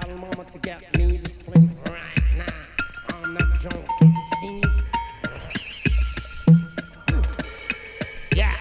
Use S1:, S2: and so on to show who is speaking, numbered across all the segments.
S1: tell mama to get me the spring right now. I'm not drunk, see? Yeah.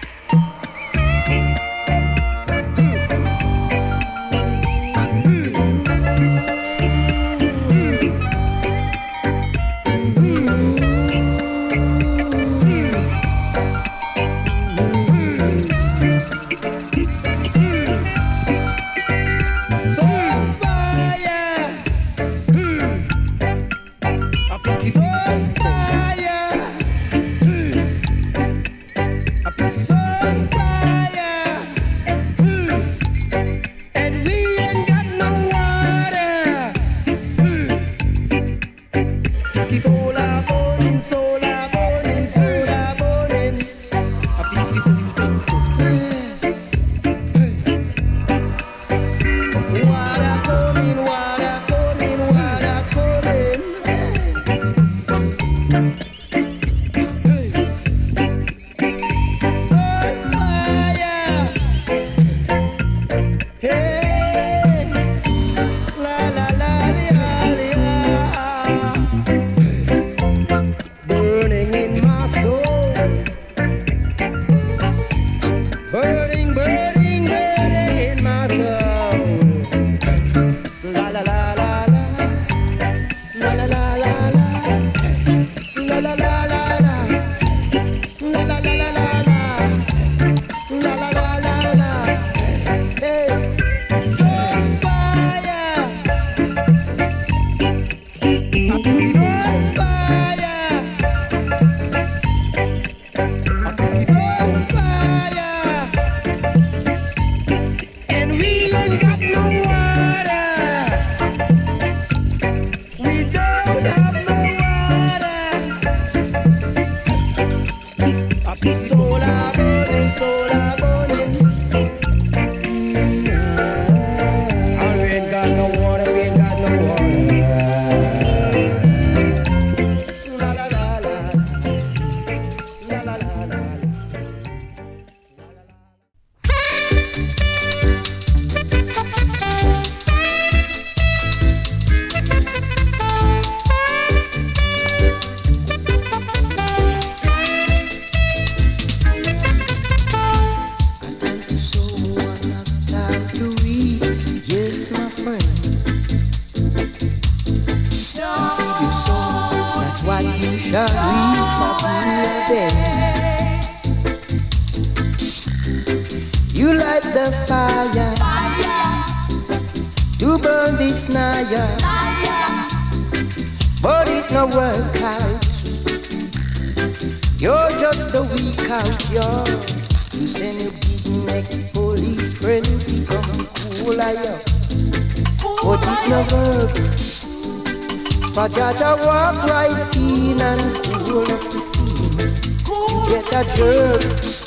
S2: Jaja walk right in and cool up the scene. You get a jerk.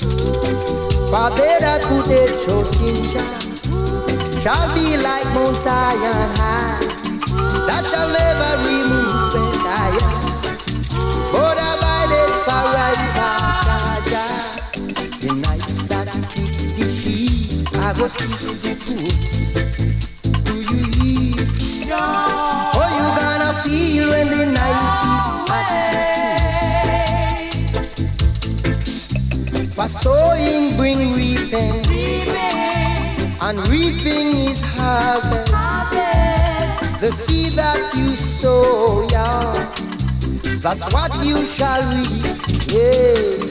S2: For they that put their trust in Jah shall be like Mount Zion high, that shall never remove and die. But abided forever, Jaja. The night that stick the sheep, I go stick the goats. Do you hear? No. Feel when the night is at. For sowing bring reaping, and reaping is harvest. The seed that you sow, yeah, that's what you shall reap, yeah.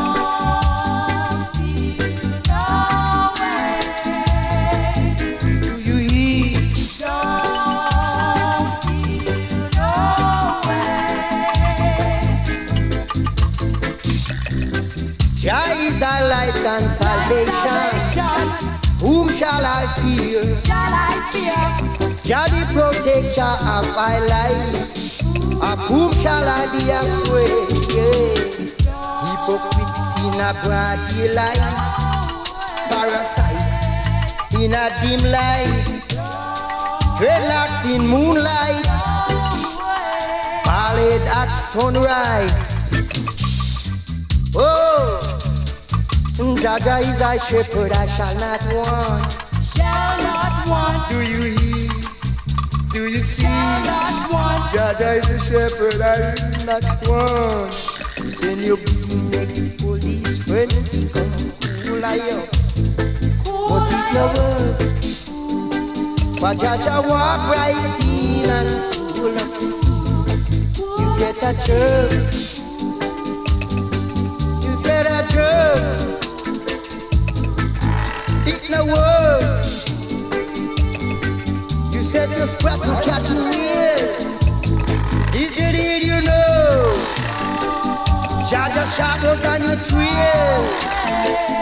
S2: Jah is our light and salvation. Whom shall I fear? Jah the protector of my life. Of whom shall I be afraid? Yeah. Hypocrite in a broad daylight, parasite in a dim light, dreadlocks in moonlight, pallid at sunrise. Oh, Jaja is a shepherd, I shall not want.
S3: Shall not want.
S2: Do you hear? Do Do you see? Jaja is the shepherd, I am not one. Send your big police friend to come pull I up. But it no work. But Jaja walk right in and pull up the sea. You get a jerk. You get a jerk. It no work. You said you're spread to catch a wheel. If you did, you know, Jaja Sharp was on your trail.